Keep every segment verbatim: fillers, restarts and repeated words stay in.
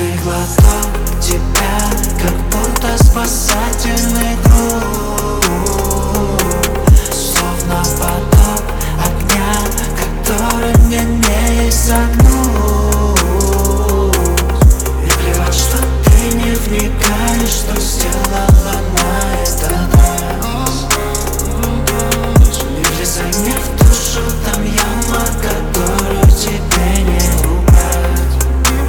Каждый глоток тебя как будто спасательный круг, словно поток огня, который мне не изогнуть. И плевать, что ты не вникаешь, что сделала на этот раз. И влезай мне в душу, там яма, которую тебе не убрать.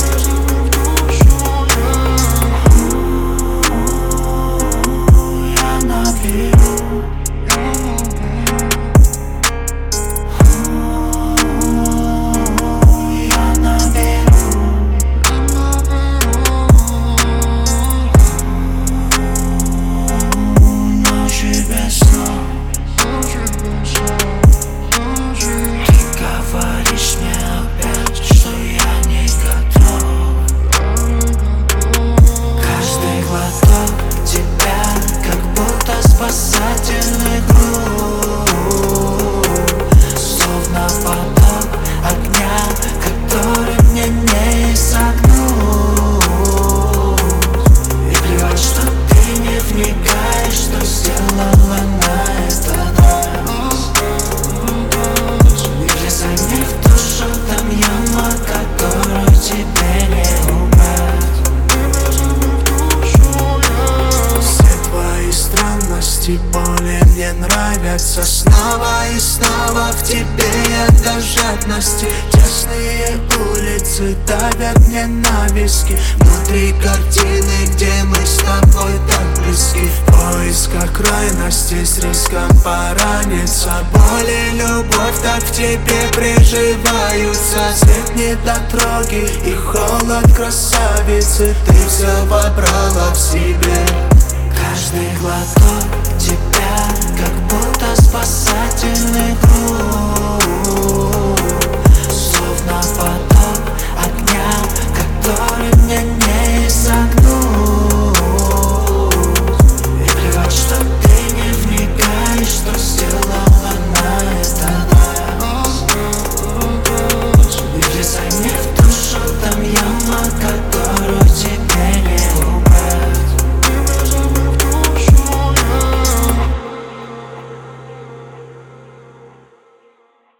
Я наберу, я наберу, ночи без сна. Ты говоришь мне опять, что я не готов. Каждый глоток тебя как будто спасательный круг, словно поток огня, который мне не изогнуть. И плевать, что ты не вникаешь, что сделала на этот раз. И влезай мне в душу, там яма, которую тебе не убрать. Все твои странности, боли мне нравятся. Снова и снова в тебе я до жадности. Тесные улицы давят мне на виски. Внутри картины, где мы с тобой так близки. В поисках крайности с риском пораниться. Боль и любовь так в тебе приживаются. Свет недотроги и холод красавицы. Ты все вобрала в себе. Каждый глоток тебя как будто спасательный круг,